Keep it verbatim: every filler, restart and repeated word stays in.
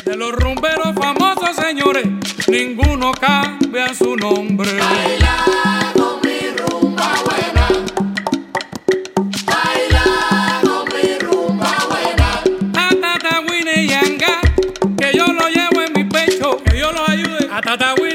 De los rumberos famosos, señores, ninguno cambia su nombre. Baila con mi rumba buena. Baila con mi rumba buena. A Tata Winnie Yanga, que yo lo llevo en mi pecho, que Dios los ayude. A Tata Winnie